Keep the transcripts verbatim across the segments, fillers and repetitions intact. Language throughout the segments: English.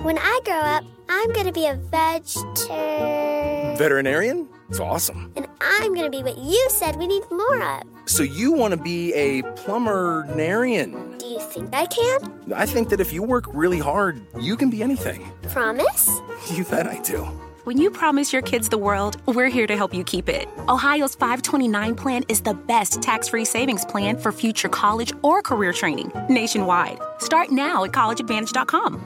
When I grow up, I'm going to be a vegetarian. Veterinarian? It's awesome. And I'm going to be what you said we need more of. So you want to be a plumber-narian? Do you think I can? I think that if you work really hard, you can be anything. Promise? You bet I do. When you promise your kids the world, we're here to help you keep it. Ohio's five twenty-nine plan is the best tax-free savings plan for future college or career training nationwide. Start now at college advantage dot com.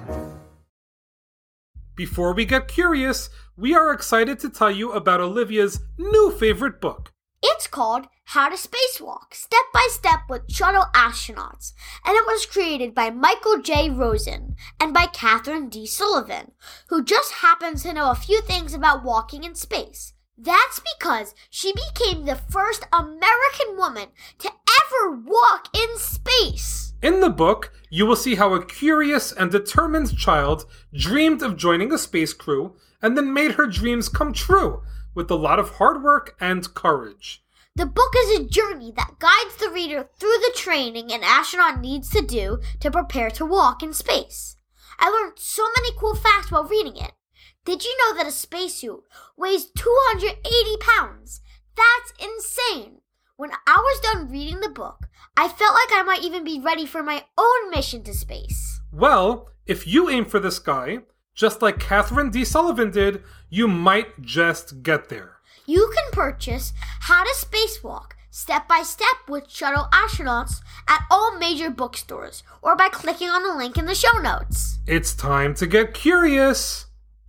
Before we get curious, we are excited to tell you about Olivia's new favorite book. It's called How to Spacewalk, Step by Step with Shuttle Astronauts, and it was created by Michael J. Rosen and by Catherine D. Sullivan, who just happens to know a few things about walking in space. That's because she became the first American woman to ever walk in space. In the book, you will see how a curious and determined child dreamed of joining a space crew and then made her dreams come true with a lot of hard work and courage. The book is a journey that guides the reader through the training an astronaut needs to do to prepare to walk in space. I learned so many cool facts while reading it. Did you know that a spacesuit weighs two hundred eighty pounds? That's insane! When I was done reading the book, I felt like I might even be ready for my own mission to space. Well, if you aim for the sky, just like Catherine D. Sullivan did, you might just get there. You can purchase How to Spacewalk, Step by Step with Shuttle Astronauts at all major bookstores or by clicking on the link in the show notes. It's time to get curious.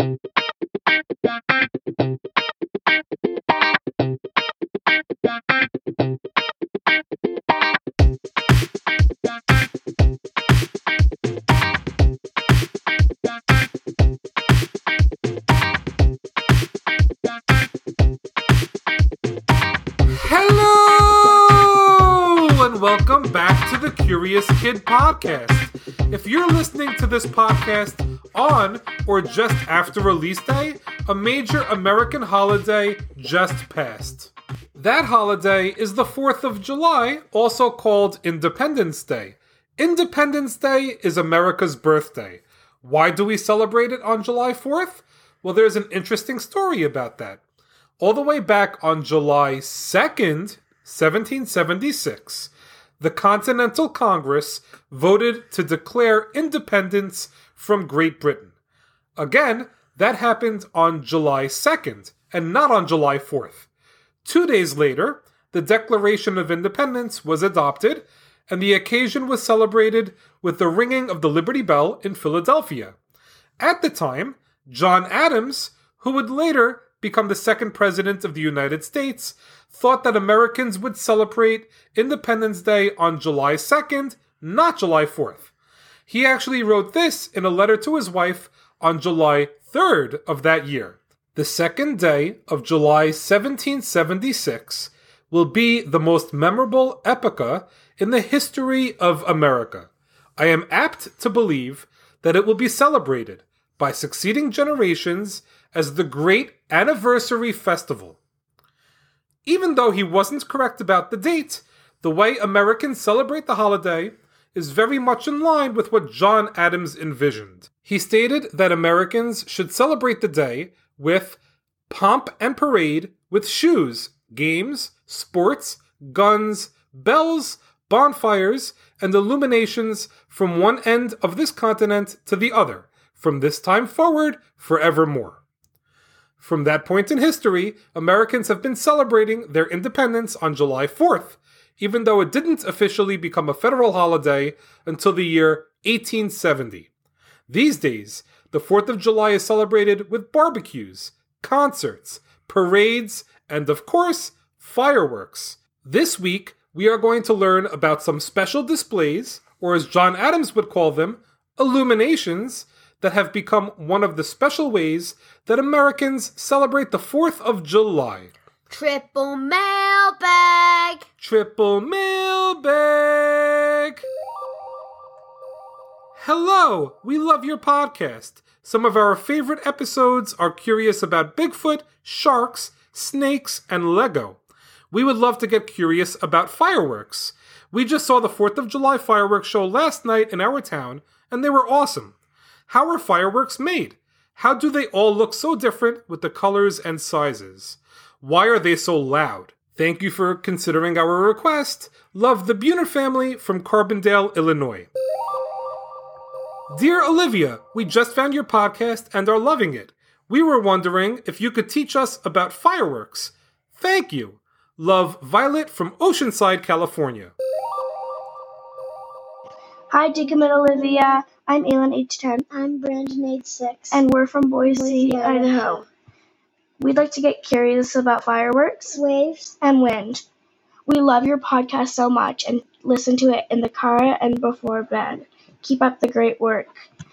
Welcome back to the Curious Kid Podcast. If you're listening to this podcast on or just after release day, a major American holiday just passed. That holiday is the fourth of July, also called Independence Day. Independence Day is America's birthday. Why do we celebrate it on July fourth? Well, there's an interesting story about that. All the way back on July second, seventeen seventy-six, the Continental Congress voted to declare independence from Great Britain. Again, that happened on July second, and not on July fourth. Two days later, the Declaration of Independence was adopted, and the occasion was celebrated with the ringing of the Liberty Bell in Philadelphia. At the time, John Adams, who would later become the second president of the United States, thought that Americans would celebrate Independence Day on July second, not July fourth. He actually wrote this in a letter to his wife on July third of that year. The second day of July seventeen seventy-six will be the most memorable epocha in the history of America. I am apt to believe that it will be celebrated by succeeding generations as the Great Anniversary Festival. Even though he wasn't correct about the date, the way Americans celebrate the holiday is very much in line with what John Adams envisioned. He stated that Americans should celebrate the day with pomp and parade with shoes, games, sports, guns, bells, bonfires, and illuminations from one end of this continent to the other, from this time forward, forevermore. From that point in history, Americans have been celebrating their independence on July fourth, even though it didn't officially become a federal holiday until the year eighteen seventy. These days, the fourth of July is celebrated with barbecues, concerts, parades, and of course, fireworks. This week, we are going to learn about some special displays, or as John Adams would call them, illuminations, that have become one of the special ways that Americans celebrate the fourth of July. Triple mailbag! Triple mailbag! Hello! We love your podcast. Some of our favorite episodes are curious about Bigfoot, sharks, snakes, and Lego. We would love to get curious about fireworks. We just saw the fourth of July fireworks show last night in our town, and they were awesome. How are fireworks made? How do they all look so different with the colors and sizes? Why are they so loud? Thank you for considering our request. Love the Buhner family from Carbondale, Illinois. Dear Olivia, we just found your podcast and are loving it. We were wondering if you could teach us about fireworks. Thank you. Love, Violet from Oceanside, California. Hi, Jacob and Olivia. I'm Aylin, age ten. I'm Brandon, age six. And we're from Boise, Boise, Idaho. Idaho. We'd like to get curious about fireworks, Waves, and wind. We love your podcast so much and listen to it in the car and before bed. Keep up the great work.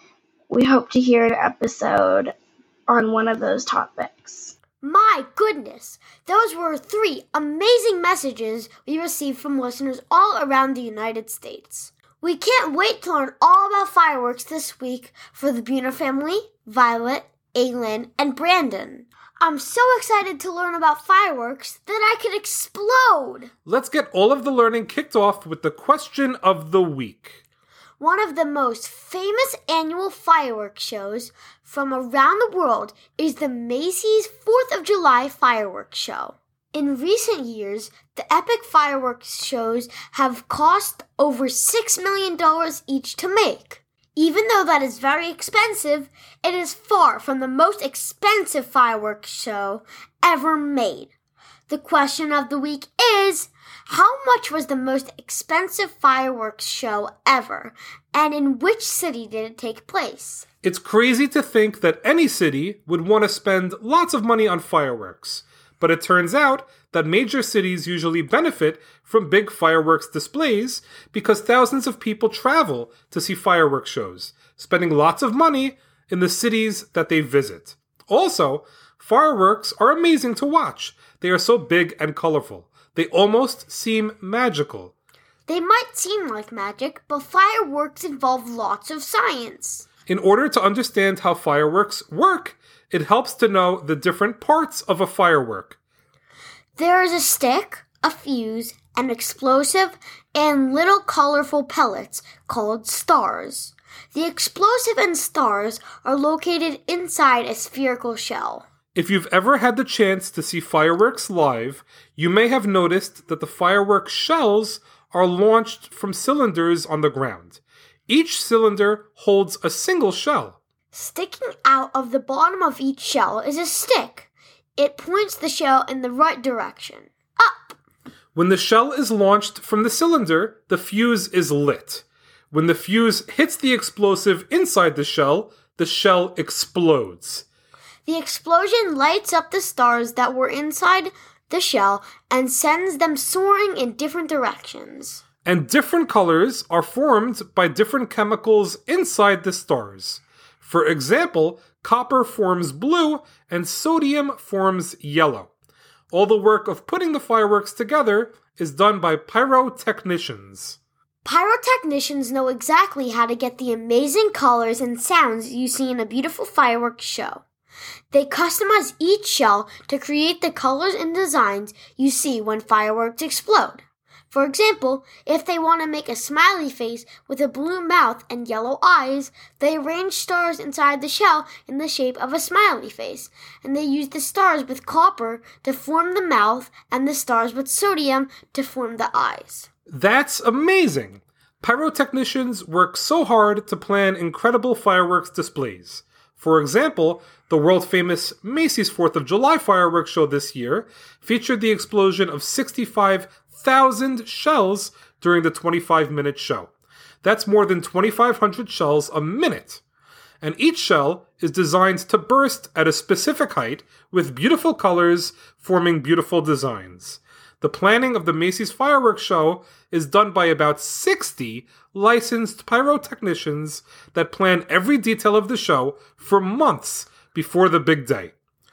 We hope to hear an episode on one of those topics. My goodness, those were three amazing messages we received from listeners all around the United States. We can't wait to learn all about fireworks this week for the Buhner family, Violet, Aylin, and Brandon. I'm so excited to learn about fireworks that I could explode! Let's get all of the learning kicked off with the question of the week. One of the most famous annual fireworks shows from around the world is the Macy's fourth of July Fireworks Show. In recent years, the epic fireworks shows have cost over six million dollars each to make. Even though that is very expensive, it is far from the most expensive fireworks show ever made. The question of the week is, how much was the most expensive fireworks show ever, and in which city did it take place? It's crazy to think that any city would want to spend lots of money on fireworks, but it turns out that major cities usually benefit from big fireworks displays because thousands of people travel to see fireworks shows, spending lots of money in the cities that they visit. Also, fireworks are amazing to watch. They are so big and colorful. They almost seem magical. They might seem like magic, but fireworks involve lots of science. In order to understand how fireworks work, it helps to know the different parts of a firework. There is a stick, a fuse, an explosive, and little colorful pellets called stars. The explosive and stars are located inside a spherical shell. If you've ever had the chance to see fireworks live, you may have noticed that the fireworks shells are launched from cylinders on the ground. Each cylinder holds a single shell. Sticking out of the bottom of each shell is a stick. It points the shell in the right direction, up. When the shell is launched from the cylinder, the fuse is lit. When the fuse hits the explosive inside the shell, the shell explodes. The explosion lights up the stars that were inside the shell and sends them soaring in different directions. And different colors are formed by different chemicals inside the stars. For example, copper forms blue and sodium forms yellow. All the work of putting the fireworks together is done by pyrotechnicians. Pyrotechnicians know exactly how to get the amazing colors and sounds you see in a beautiful fireworks show. They customize each shell to create the colors and designs you see when fireworks explode. For example, if they want to make a smiley face with a blue mouth and yellow eyes, they arrange stars inside the shell in the shape of a smiley face, and they use the stars with copper to form the mouth and the stars with sodium to form the eyes. That's amazing! Pyrotechnicians work so hard to plan incredible fireworks displays. For example, the world-famous Macy's fourth of July fireworks show this year featured the explosion of sixty-five thousand shells during the twenty-five minute show. That's more than twenty-five hundred shells a minute. And each shell is designed to burst at a specific height with beautiful colors forming beautiful designs. The planning of the Macy's fireworks show is done by about sixty licensed pyrotechnicians that plan every detail of the show for months before the big day.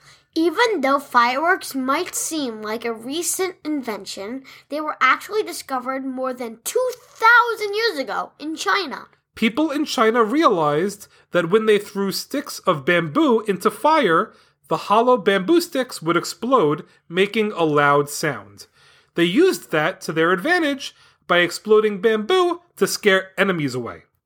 Even though fireworks might seem like a recent invention, they were actually discovered more than two thousand years ago in China. People in China realized that when they threw sticks of bamboo into fire, the hollow bamboo sticks would explode, making a loud sound. They used that to their advantage by exploding bamboo to scare enemies away.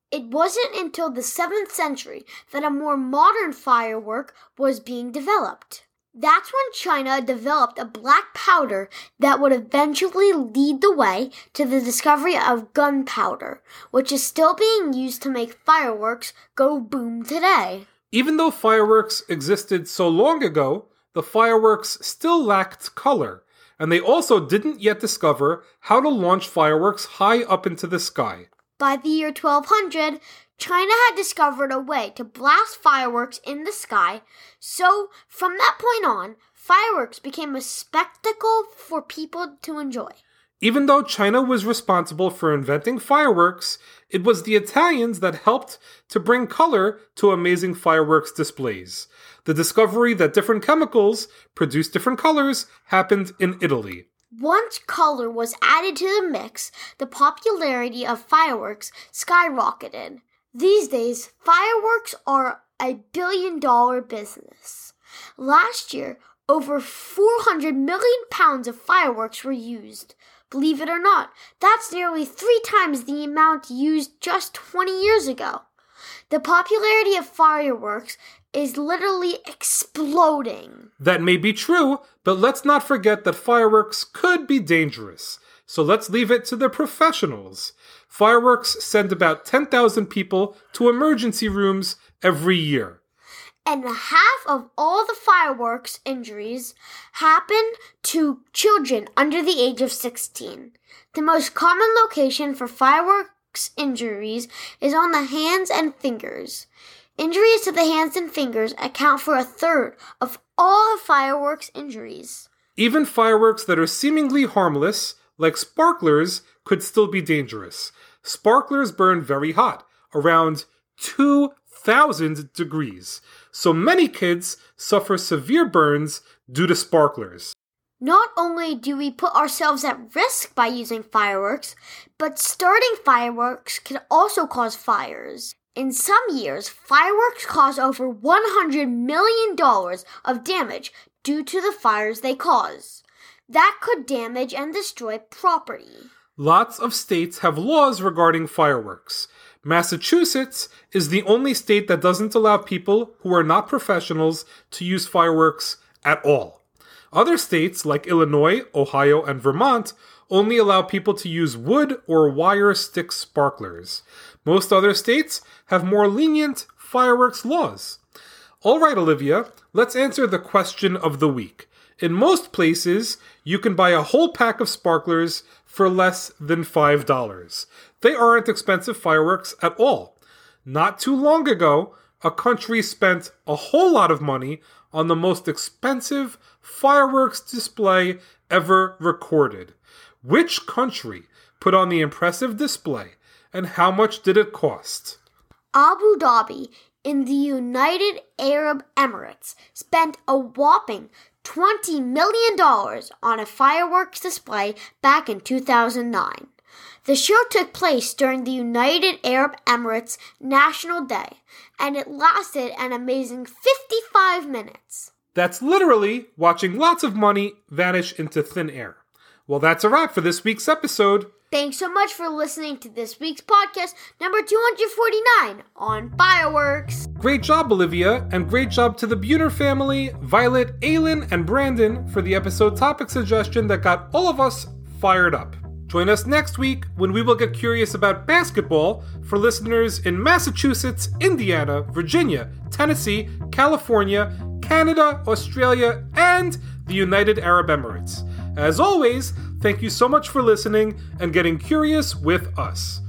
It wasn't until the seventh century that a more modern firework was being developed. That's when China developed a black powder that would eventually lead the way to the discovery of gunpowder, which is still being used to make fireworks go boom today. Even though fireworks existed so long ago, the fireworks still lacked color, and they also didn't yet discover how to launch fireworks high up into the sky. By the year twelve hundred, China had discovered a way to blast fireworks in the sky, so from that point on, fireworks became a spectacle for people to enjoy. Even though China was responsible for inventing fireworks, it was the Italians that helped to bring color to amazing fireworks displays. The discovery that different chemicals produce different colors happened in Italy. Once color was added to the mix, the popularity of fireworks skyrocketed. These days, fireworks are a billion-dollar business. Last year, over four hundred million pounds of fireworks were used. Believe it or not, that's nearly three times the amount used just twenty years ago. The popularity of fireworks is literally exploding. That may be true, but let's not forget that fireworks could be dangerous. So let's leave it to the professionals. Fireworks send about ten thousand people to emergency rooms every year. And half of all the fireworks injuries happen to children under the age of sixteen. The most common location for fireworks injuries is on the hands and fingers. Injuries to the hands and fingers account for a third of all the fireworks injuries. Even fireworks that are seemingly harmless, like sparklers, could still be dangerous. Sparklers burn very hot, around two thousand degrees. So many kids suffer severe burns due to sparklers. Not only do we put ourselves at risk by using fireworks, but starting fireworks can also cause fires. In some years, fireworks cause over one hundred million dollars of damage due to the fires they cause. That could damage and destroy property. Lots of states have laws regarding fireworks. Massachusetts is the only state that doesn't allow people who are not professionals to use fireworks at all. Other states, like Illinois, Ohio, and Vermont, only allow people to use wood or wire stick sparklers. Most other states have more lenient fireworks laws. All right, Olivia, let's answer the question of the week. In most places, you can buy a whole pack of sparklers for less than five dollars. They aren't expensive fireworks at all. Not too long ago, a country spent a whole lot of money on the most expensive fireworks display ever recorded. Which country put on the impressive display, and how much did it cost? Abu Dhabi, in the United Arab Emirates, spent a whopping twenty million dollars on a fireworks display back in two thousand nine. The show took place during the United Arab Emirates National Day, and it lasted an amazing fifty-five minutes. That's literally watching lots of money vanish into thin air. Well, that's a wrap for this week's episode. Thanks so much for listening to this week's podcast, number two hundred forty-nine, on fireworks. Great job, Olivia, and great job to the Buhner family, Violet, Aylin, and Brandon for the episode topic suggestion that got all of us fired up. Join us next week when we will get curious about basketball for listeners in Massachusetts, Indiana, Virginia, Tennessee, California, Canada, Australia, and the United Arab Emirates. As always, thank you so much for listening and getting curious with us.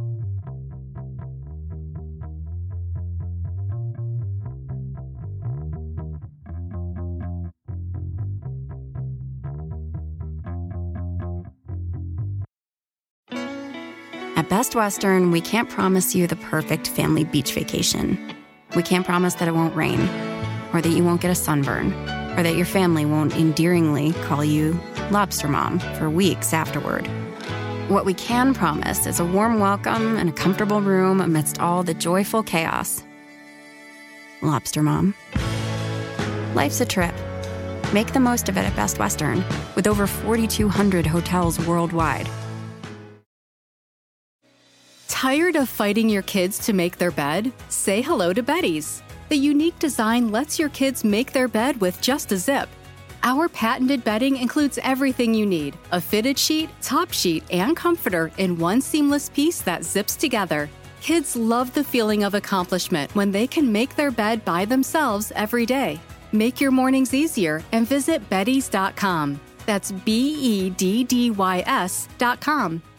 At Best Western, we can't promise you the perfect family beach vacation. We can't promise that it won't rain, or that you won't get a sunburn, or that your family won't endearingly call you Lobster Mom for weeks afterward. What we can promise is a warm welcome and a comfortable room amidst all the joyful chaos. Lobster Mom. Life's a trip. Make the most of it at Best Western, with over forty-two hundred hotels worldwide. Tired of fighting your kids to make their bed? Say hello to Betty's. The unique design lets your kids make their bed with just a zip. Our patented bedding includes everything you need: a fitted sheet, top sheet, and comforter in one seamless piece that zips together. Kids love the feeling of accomplishment when they can make their bed by themselves every day. Make your mornings easier and visit beddys dot com. That's B E D D Y S dot com.